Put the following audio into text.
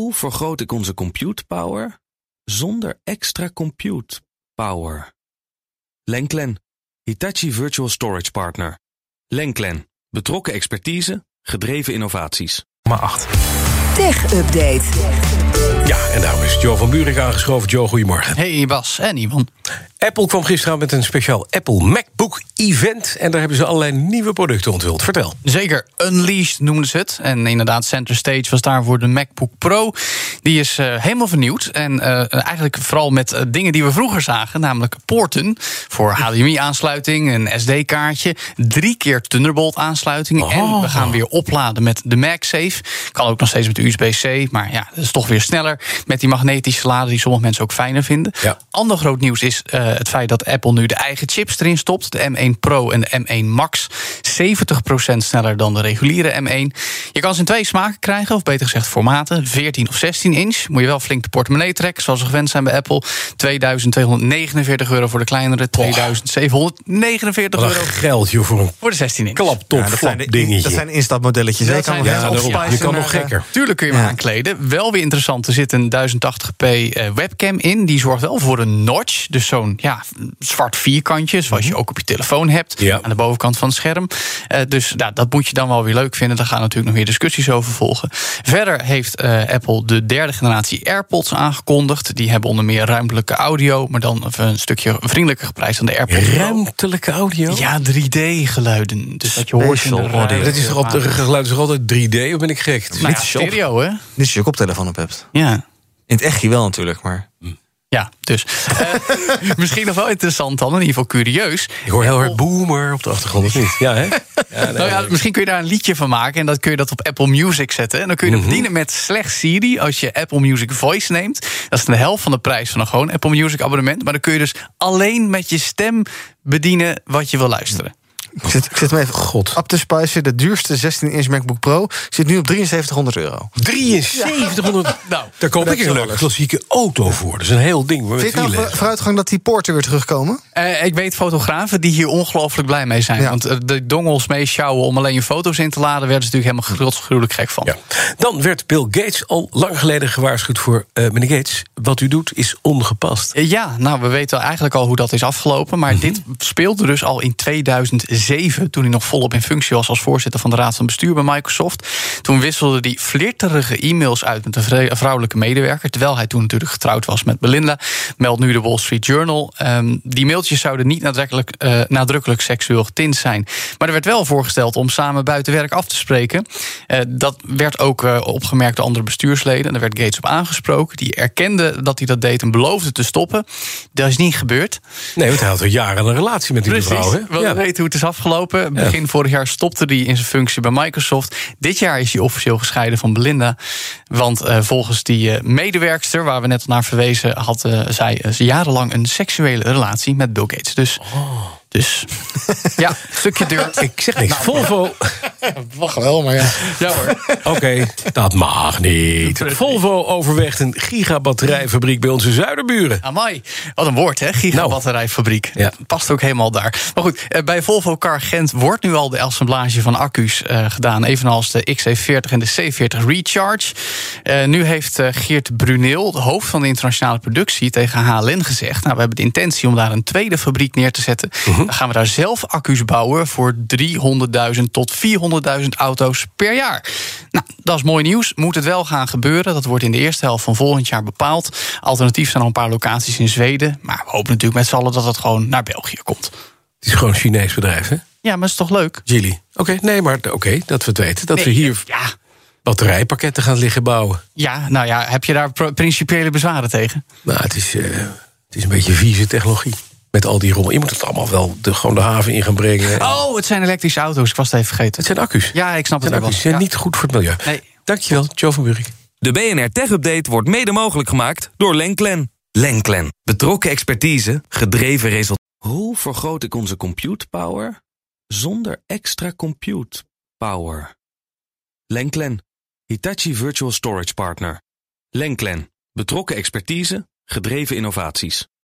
Hoe vergroot ik onze compute power zonder extra compute power? Lenklen, Hitachi Virtual Storage Partner. Lenklen, betrokken expertise, gedreven innovaties. Maar 8. Tech Update. Ja, en daarom is Joe van Buurik aangeschoven. Joe, goedemorgen. Hey Bas en Ivan. Apple kwam gisteren met een speciaal Apple MacBook Event. En daar hebben ze allerlei nieuwe producten onthuld. Vertel. Zeker, Unleashed noemden ze het. En inderdaad, center stage was daarvoor de MacBook Pro. Die is helemaal vernieuwd. En eigenlijk vooral met dingen die we vroeger zagen. Namelijk poorten voor HDMI-aansluiting, een SD-kaartje. 3 keer Thunderbolt-aansluiting. Oh. En we gaan weer opladen met de MagSafe. Kan ook nog steeds met USB-C. Maar ja, dat is toch weer sneller. Met die magnetische laden die sommige mensen ook fijner vinden. Ja. Ander groot nieuws is het feit dat Apple nu de eigen chips erin stopt. De M1 Pro en de M1 Max. 70% sneller dan de reguliere M1. Je kan ze in 2 smaken krijgen, of beter gezegd formaten. 14 of 16 inch. Moet je wel flink de portemonnee trekken, zoals we gewend zijn bij Apple. €2249 voor de kleinere. €2749 Wat een geld, joh, voor een voor de 16 inch. klaptop dingetje. Dat zijn instapmodelletjes. Dat Je kan zijn- nog ja, net daarom. opspijzen Je kan naar, nog gekker. Tuurlijk kun je hem aankleden. Wel weer interessant, er zit een 1080p webcam in. Die zorgt wel voor een notch. Dus zo'n zwart vierkantje, zoals je ook op je telefoon hebt. Ja. Aan de bovenkant van het scherm. Dus dat moet je dan wel weer leuk vinden. Daar gaan natuurlijk nog weer discussies over volgen. Verder heeft Apple de 3e generatie AirPods aangekondigd. Die hebben onder meer ruimtelijke audio, maar dan een stukje vriendelijker geprijsd dan de AirPods Pro. Ruimtelijke audio? Ja, 3D-geluiden. Dus dat je hoort in de Special audio. Dat is toch op de geluid is toch altijd 3D, of ben ik gek? Nou ja, stereo, hè? Dit is je koptelefoon op hebt. Ja. In het echtje wel natuurlijk, maar... Ja, dus misschien nog wel interessant dan, in ieder geval curieus. Ik hoor heel hard boomer op de achtergrond, of niet? Ja, hè? Ja, nee. Misschien kun je daar een liedje van maken en dan kun je dat op Apple Music zetten. En dan kun je dat bedienen met slechts Siri als je Apple Music Voice neemt. Dat is de helft van de prijs van een gewoon Apple Music abonnement. Maar dan kun je dus alleen met je stem bedienen wat je wil luisteren. Ik zit me even op te spijzen. De duurste 16-inch MacBook Pro zit nu op €7300. 7300. Nou, Daar koop ik een leuke klassieke auto voor. Dat is een heel ding. Met Vind je nou wielen. vooruitgang dat die poorten weer terugkomen? ik weet fotografen die hier ongelooflijk blij mee zijn. Ja. Want de dongels meesjouwen om alleen je foto's in te laden, werden ze natuurlijk helemaal gruwelijk gek van. Ja. Dan werd Bill Gates al lang geleden gewaarschuwd voor... meneer Gates, wat u doet is ongepast. Ja, nou, we weten eigenlijk al hoe dat is afgelopen. Maar dit speelde dus al in 2007... toen hij nog volop in functie was als voorzitter van de Raad van Bestuur bij Microsoft. Toen wisselde hij flirterige e-mails uit met een vrouwelijke medewerker... terwijl hij toen natuurlijk getrouwd was met Belinda. Meldt nu de Wall Street Journal. Die mailtjes zouden niet nadrukkelijk seksueel getint zijn. Maar er werd wel voorgesteld om samen buiten werk af te spreken. Dat werd ook opgemerkt door andere bestuursleden. Daar werd Gates op aangesproken. Die erkende dat hij dat deed en beloofde te stoppen. Dat is niet gebeurd. Nee, want hij had al jaren een relatie met die mevrouw. Hè? We weten hoe het is afgelopen. Begin vorig jaar stopte hij in zijn functie bij Microsoft. Dit jaar is hij officieel gescheiden van Belinda. Want volgens die medewerkster, waar we net naar verwezen... had zij jarenlang een seksuele relatie met Bill Gates. Dus ja, stukje deur. Ik zeg niks. Volvo. Wacht wel, maar ja. Ja hoor. Oké, dat mag niet. Volvo overweegt een gigabatterijfabriek bij onze zuiderburen. Amai, wat een woord, hè? Gigabatterijfabriek. Ja. Past ook helemaal daar. Maar goed, bij Volvo Car Gent wordt nu al de assemblage van accu's gedaan. Evenals de XC40 en de C40 Recharge. Nu heeft Geert Bruneel, de hoofd van de internationale productie... tegen HLN gezegd, nou, we hebben de intentie om daar een tweede fabriek neer te zetten. Dan gaan we daar zelf accu's bouwen voor 300.000 tot 400.000 auto's per jaar. Nou, dat is mooi nieuws. Moet het wel gaan gebeuren. Dat wordt in de eerste helft van volgend jaar bepaald. Alternatief zijn er een paar locaties in Zweden. Maar we hopen natuurlijk met z'n allen dat het gewoon naar België komt. Het is gewoon een Chinees bedrijf, hè? Ja, maar is toch leuk? Geely. Oké, dat we het weten. Dat we hier batterijpakketten gaan liggen bouwen. Ja, nou ja, heb je daar principiële bezwaren tegen? Nou, het is een beetje vieze technologie. Met al die rommel. Je moet het allemaal wel gewoon de haven in gaan brengen. Oh, het zijn elektrische auto's. Ik was het even vergeten. Het zijn accu's. Ja, ik snap het wel. Accu's zijn niet goed voor het milieu. Nee. Dankjewel, Joe van Buurik. De BNR Tech Update wordt mede mogelijk gemaakt door Lenklen. Lenklen, betrokken expertise, gedreven resultaten. Hoe vergroot ik onze compute power zonder extra compute power? Lenklen, Hitachi Virtual Storage Partner. Lenklen, betrokken expertise, gedreven innovaties.